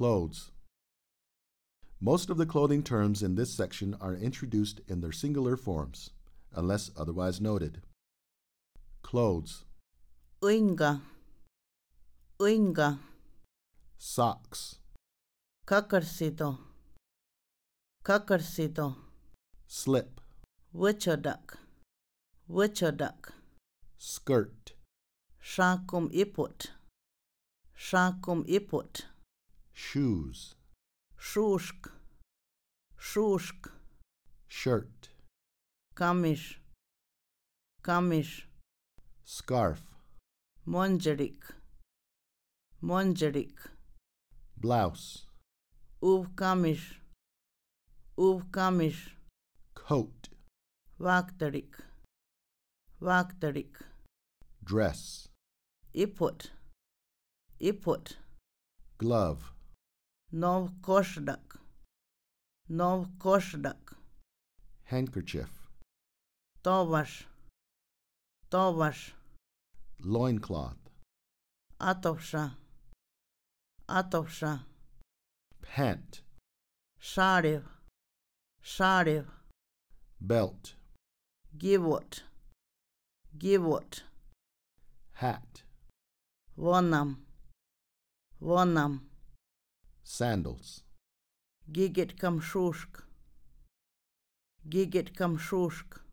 Clothes. Most of the clothing terms in this section are introduced in their singular forms, unless otherwise noted. Clothes. Uinga. Uinga. Socks. Kakarsido. Kakarsido. Slip. Wichodak. Wichodak. Skirt. Shakum iput. Shakum iput. Shoes. Shushk. Shushk. Shirt. Kamish. Kamish. Scarf. Monjerik. Monjerik. Blouse. Uvkamish. Uvkamish. Coat. Vaktarik. Vaktarik. Dress. Iput. Iput. Glove. Novkoshdak. Novkoshdak. Handkerchief. Tovash. Tovash. Loincloth. Atovsha. Atovsha. Pant. Shariv. Shariv. Belt. Givot. Givot. Hat. Vonam. Vonam. Sandals. Gigit kam shushk. Gigit kam shushk.